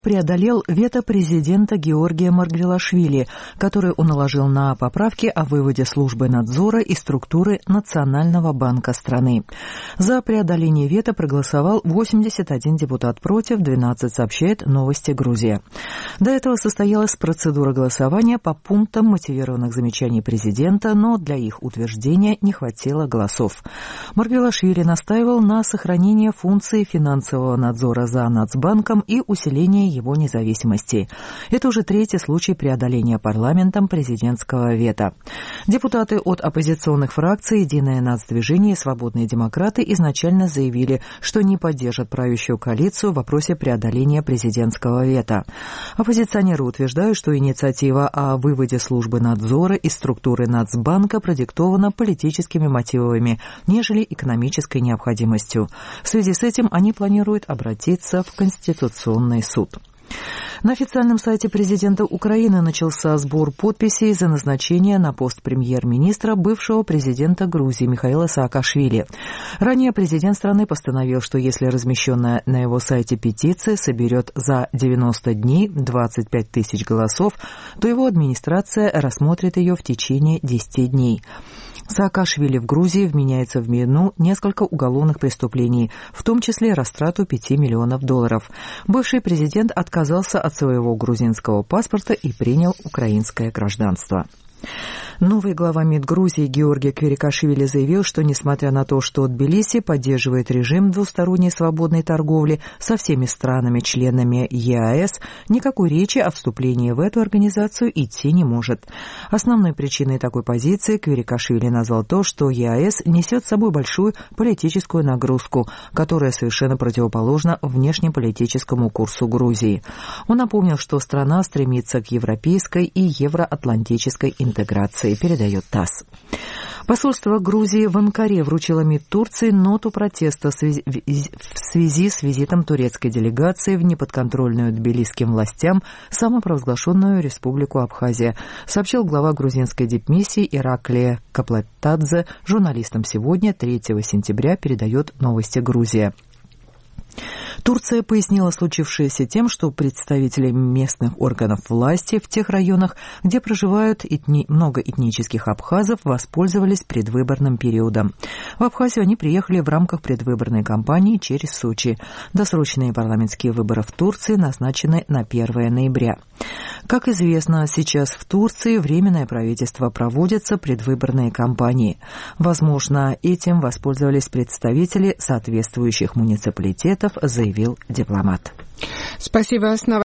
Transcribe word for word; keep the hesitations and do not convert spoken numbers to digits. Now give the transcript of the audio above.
преодолел вето президента Георгия Маргвелашвили, который он наложил на поправки о выводе службы надзора из структуры Национального банка страны. За преодоление вето проголосовал восемьдесят один депутат, против двенадцать, сообщает «Новости Грузия». До этого состоялась процедура голосования по пунктам мотивированных замечаний президента, но для их утверждения не хватило голосов. Маргвелашвили настаивал на сохранении функции финансового надзора за Нацбанком и усилении его независимости. Это уже третий случай преодоления парламентом президентского вето. Депутаты от оппозиционных фракций «Единое нацдвижение» и «Свободные демократы» изначально заявили, что не поддержат правящую коалицию в вопросе преодоления президентского вето. Оппозиционеры утверждают, что инициатива о выводе службы надзора из структуры Нацбанка продиктована политическими мотивами, нежели экономической необходимостью. В связи с этим они планируют обратиться в Конституционный суд. На официальном сайте президента Украины начался сбор подписей за назначение на пост премьер-министра бывшего президента Грузии Михаила Саакашвили. Ранее президент страны постановил, что если размещенная на его сайте петиция соберет за девяносто дней двадцать пять тысяч голосов, то его администрация рассмотрит ее в течение десяти дней. Саакашвили в Грузии вменяется в вину несколько уголовных преступлений, в том числе растрату пяти миллионов долларов. Бывший президент отказался от своего грузинского паспорта и принял украинское гражданство. Новый глава МИД Грузии Георгий Кверикашвили заявил, что несмотря на то, что Тбилиси поддерживает режим двусторонней свободной торговли со всеми странами-членами ЕАЭС, никакой речи о вступлении в эту организацию идти не может. Основной причиной такой позиции Кверикашвили назвал то, что ЕАЭС несет с собой большую политическую нагрузку, которая совершенно противоположна внешнеполитическому курсу Грузии. Он напомнил, что страна стремится к европейской и евроатлантической интеграции, передает ТАСС. Посольство Грузии в Анкаре вручило МИД Турции ноту протеста в связи с визитом турецкой делегации в неподконтрольную тбилисским властям самопровозглашенную Республику Абхазия, сообщил глава грузинской дипмиссии Ираклия Каплатадзе журналистам сегодня, третьего сентября, передает «Новости Грузия». Турция пояснила случившееся тем, что представители местных органов власти в тех районах, где проживают этни... много этнических абхазов, воспользовались предвыборным периодом. В Абхазию они приехали в рамках предвыборной кампании через Сочи. Досрочные парламентские выборы в Турции назначены на первое ноября. Как известно, сейчас в Турции Временное правительство проводятся предвыборные кампании. Возможно, этим воспользовались представители соответствующих муниципалитетов, заявил дипломат. Спасибо.